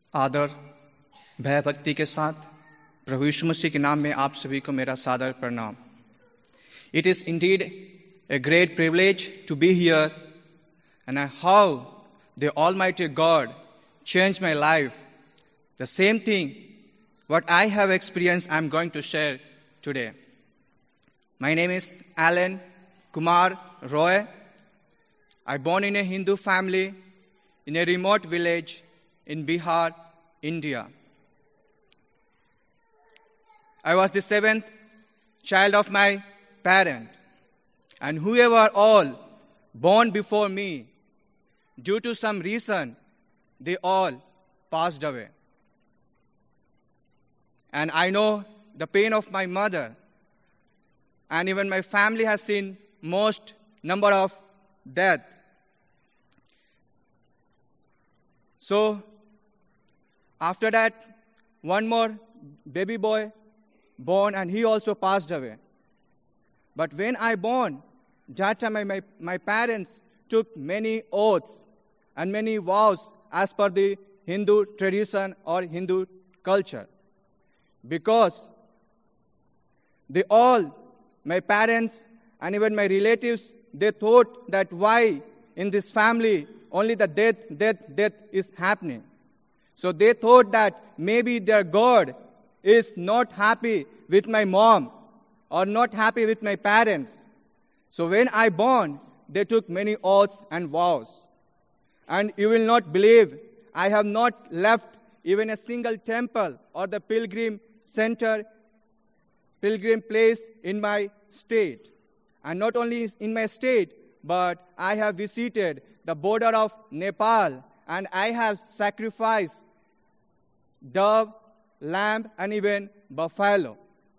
आदर भय भक्ति के साथ प्रभु यीशु मसीह के नाम में आप सभी को मेरा सादर प्रणाम। It is indeed a great privilege to be here, and how the Almighty God changed my life. The same thing what I have experienced, I'm going to share today. My name is Alan Kumar Roy. I born in a Hindu family in a remote village in Bihar, India. I was the seventh child of my parent, and whoever all born before me, due to some reason, they all passed away. And I know the pain of my mother, and even my family has seen most number of death. So, after that, one more baby boy born, and he also passed away. But when I born, that time my parents took many oaths and many vows as per the Hindu tradition or Hindu culture. Because they all, my parents and even my relatives, they thought that why in this family only the death is happening. So they thought that maybe their God is not happy with my mom or not happy with my parents. So when I born, they took many oaths and vows. And you will not believe, I have not left even a single temple or the pilgrim center, pilgrim place in my state. And not only in my state, but I have visited the border of Nepal, and I have sacrificed dove, lamb, and even buffalo.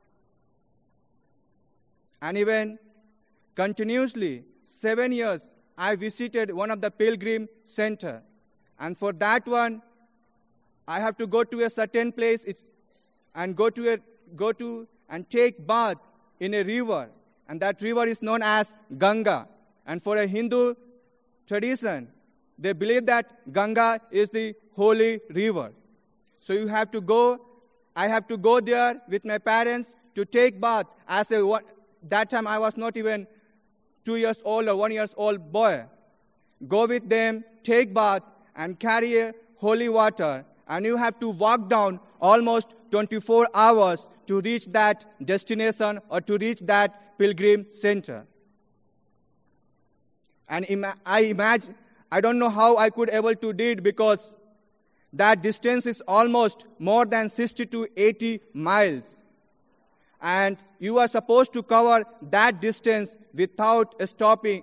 And even continuously, 7 years, I visited one of the pilgrim center. And for that one, I have to go to a certain place and go to and take bath in a river. And that river is known as Ganga. And for a Hindu tradition, they believe that Ganga is the holy river. So I have to go there with my parents to take bath. That time I was not even 2 years old or 1 year old boy. Go with them, take bath, and carry a holy water. And you have to walk down almost 24 hours to reach that destination or to reach that pilgrim center. And I imagine, I don't know how I could able to do it, because that distance is almost more than 60 to 80 miles. And you are supposed to cover that distance without stopping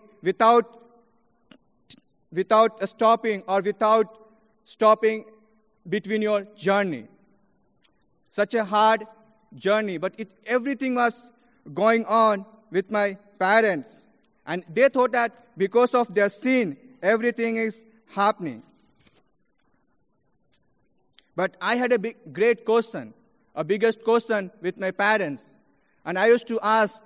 between your journey. Such a hard journey, but everything was going on with my parents. And they thought that because of their sin, everything is happening. But I had a great question, a biggest question with my parents. And I used to ask,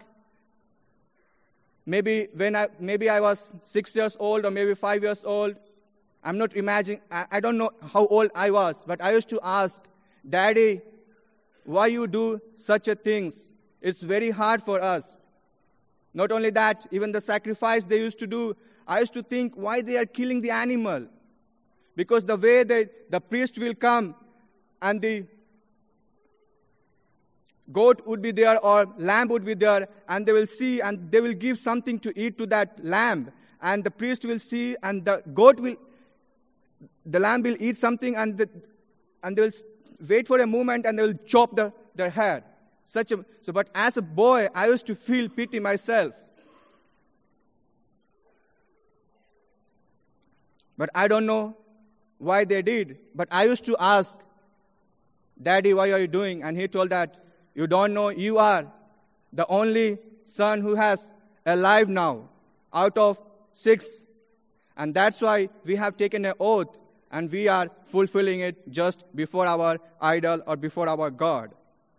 maybe I was 6 years old or maybe 5 years old. I'm not imagining, I don't know how old I was, but I used to ask, Daddy, why you do such a things? It's very hard for us. Not only that, even the sacrifice they used to do, I used to think why they are killing the animal. Because the way the priest will come and the goat would be there or lamb would be there, and they will see and they will give something to eat to that lamb. And the priest will see, and the lamb will eat something, and they will wait for a moment and they will chop their head. But as a boy, I used to feel pity myself. But I don't know why they did. But I used to ask, Daddy, why are you doing? And he told that, you don't know, you are the only son who has a life now out of 6. And that's why we have taken an oath, and we are fulfilling it just before our idol or before our God.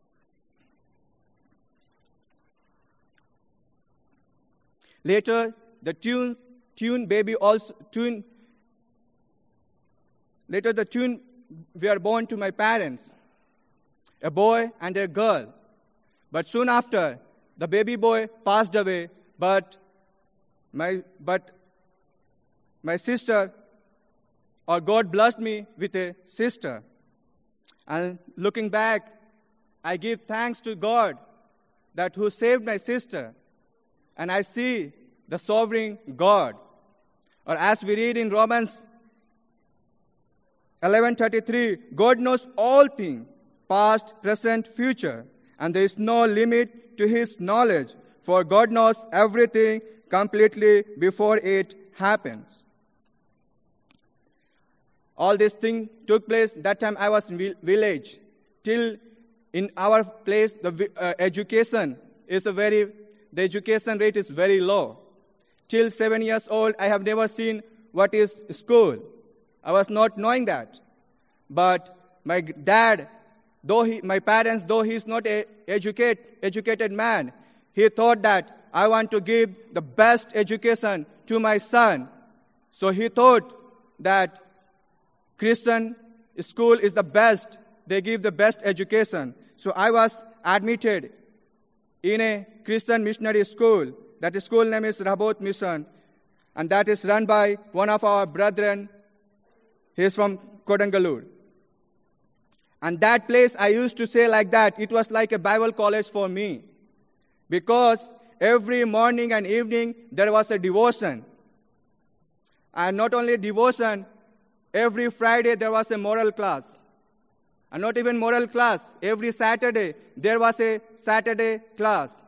Later, the twin were born to my parents, a boy and a girl. But soon after, the baby boy passed away, but my sister, or God blessed me with a sister. And looking back, I give thanks to God that who saved my sister. And I see the sovereign God. Or as we read in Romans 11:33, God knows all things, past, present, future, and there is no limit to his knowledge, for God knows everything completely before it happens. All this thing took place that time I was in village. Till in our place, the education rate is very low. Till 7 years old, I have never seen what is school. I was not knowing that. But my dad, my parents, though he is not an educated man, he thought that I want to give the best education to my son. So he thought that Christian school is the best. They give the best education. So I was admitted in a Christian missionary school. That school name is Rahabot Mission. And that is run by one of our brethren. He is from Kodangalur. And that place, I used to say like that, it was like a Bible college for me. Because every morning and evening, there was a devotion. And not only devotion, every Friday there was a moral class. And not even moral class. Every Saturday, there was a Saturday class.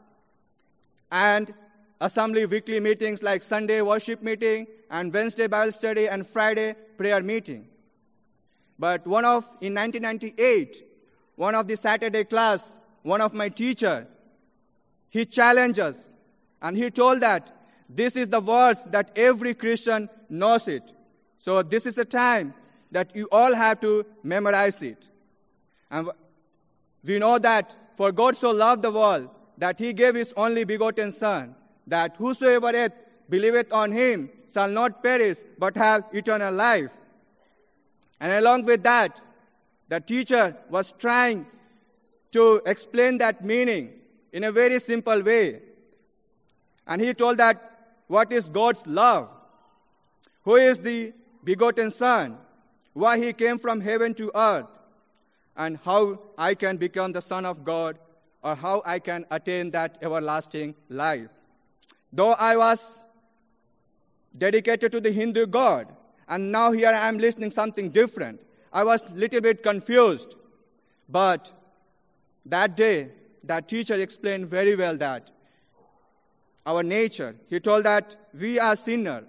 And assembly weekly meetings like Sunday worship meeting, and Wednesday Bible study, and Friday prayer meeting. But in 1998, one of the Saturday class, one of my teacher, he challenged us. And he told that this is the words that every Christian knows it. So this is the time that you all have to memorize it. And we know that for God so loved the world that he gave his only begotten Son, that whosoever believeth on him shall not perish but have eternal life. And along with that, the teacher was trying to explain that meaning in a very simple way. And he told that what is God's love? Who is the begotten Son? Why he came from heaven to earth? And how I can become the Son of God, or how I can attain that everlasting life. Though I was dedicated to the Hindu God, and now here I am listening something different, I was a little bit confused. But that day, that teacher explained very well that our nature, he told that we are sinners,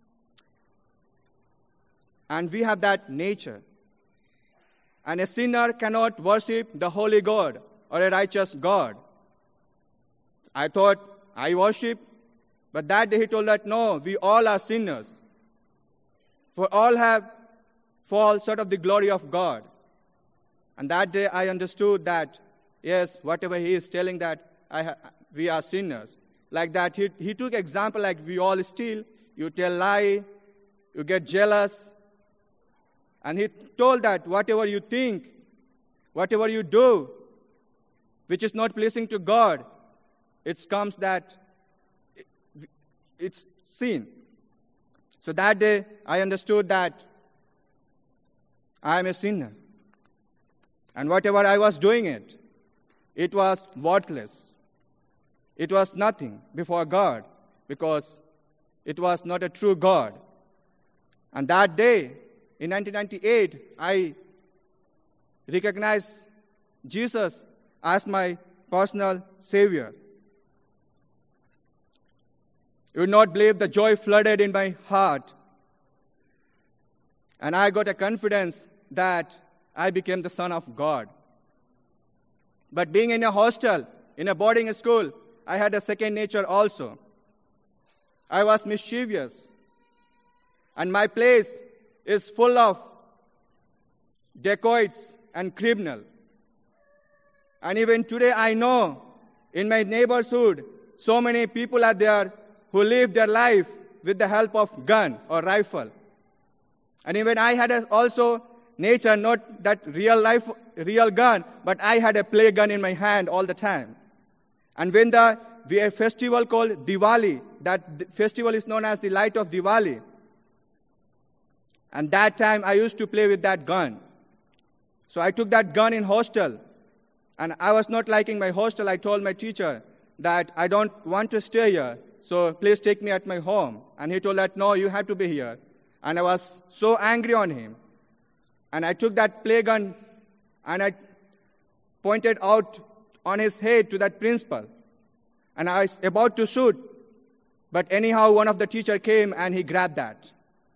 and we have that nature. And a sinner cannot worship the holy God or a righteous God. I thought I worship, but that day he told that no, we all are sinners. For all have fall short of the glory of God. And that day I understood that, yes, whatever he is telling that we are sinners. Like that, he took example like we all steal, you tell lie, you get jealous. And he told that whatever you think, whatever you do, which is not pleasing to God, it comes that it's sin. So that day, I understood that I am a sinner. And whatever I was doing it was worthless. It was nothing before God, because it was not a true God. And that day, in 1998, I recognized Jesus as my personal Savior. You would not believe the joy flooded in my heart. And I got a confidence that I became the Son of God. But being in a hostel, in a boarding school, I had a second nature also. I was mischievous. And my place is full of dacoits and criminals. And even today I know in my neighborhood, so many people are there who live their life with the help of gun or rifle. And even I had also nature, not that real gun, but I had a play gun in my hand all the time. And when we have a festival called Diwali, that festival is known as the light of Diwali. And that time I used to play with that gun. So I took that gun in hostel. And I was not liking my hostel. I told my teacher that I don't want to stay here. So please take me at my home. And he told that, no, you have to be here. And I was so angry on him. And I took that play gun and I pointed out on his head to that principal. And I was about to shoot. But anyhow, one of the teacher came and he grabbed that.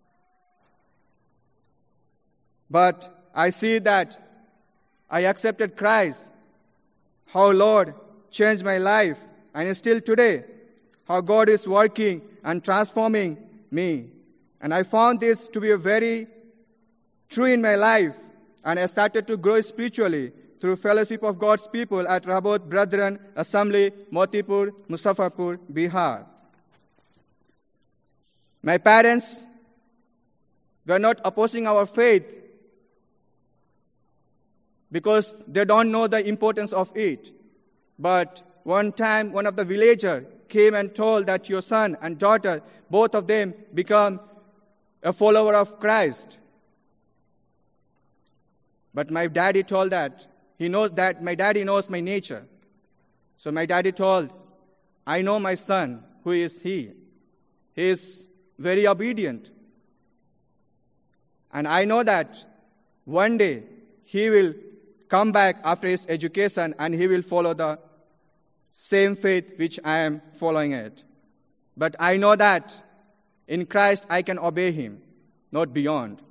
But I see that I accepted Christ, how Lord changed my life, and still today, how God is working and transforming me. And I found this to be very true in my life, and I started to grow spiritually through fellowship of God's people at Rahabot Brethren Assembly, Motipur, Muzaffarpur, Bihar. My parents were not opposing our faith because they don't know the importance of it. But one time, one of the villagers came and told that your son and daughter, both of them, become a follower of Christ. But my daddy told that, my daddy knows my nature. So my daddy told, I know my son, who is he. He is very obedient. And I know that one day he will come back after his education and he will follow the same faith which I am following it. But I know that in Christ I can obey him, not beyond.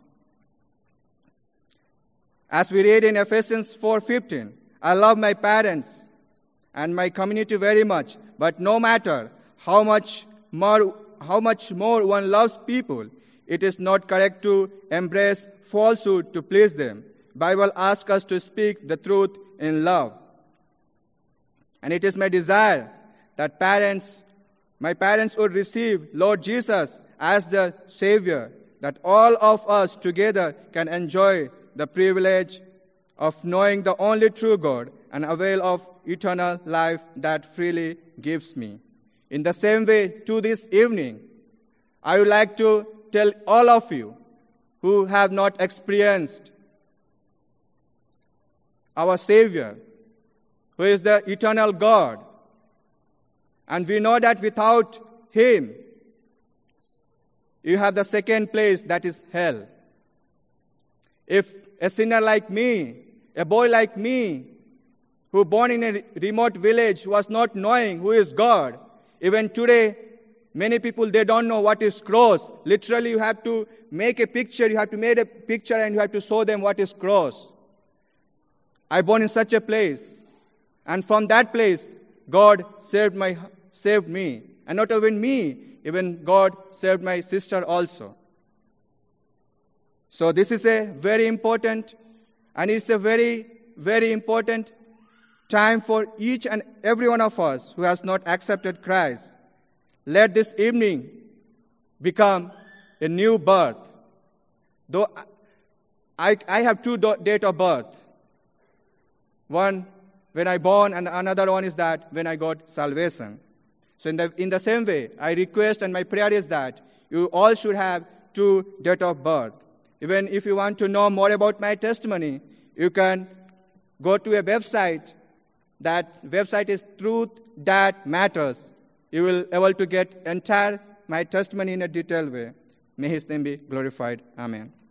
As we read in Ephesians 4:15, I love my parents and my community very much, but no matter how much more one loves people, it is not correct to embrace falsehood to please them. Bible asks us to speak the truth in love. And it is my desire that my parents would receive Lord Jesus as the Savior, that all of us together can enjoy the privilege of knowing the only true God and avail of eternal life that freely gives me. In the same way, to this evening, I would like to tell all of you who have not experienced our Savior, who is the eternal God. And we know that without him, you have the second place, that is hell. If a sinner like me, a boy like me, who born in a remote village, was not knowing who is God, even today, many people, they don't know what is cross. Literally, you have to make a picture, and you have to show them what is cross. I born in such a place, and from that place, God saved me. And not even me, even God saved my sister also. So this is a very important, and it's a very, very important time for each and every one of us who has not accepted Christ. Let this evening become a new birth. Though I have two dates of birth. One when I born, and another one is that when I got salvation. So in the same way, I request and my prayer is that you all should have two dates of birth. Even if you want to know more about my testimony, you can go to a website. That website is Truth That Matters. You will be able to get entire my testimony in a detailed way. May his name be glorified. Amen.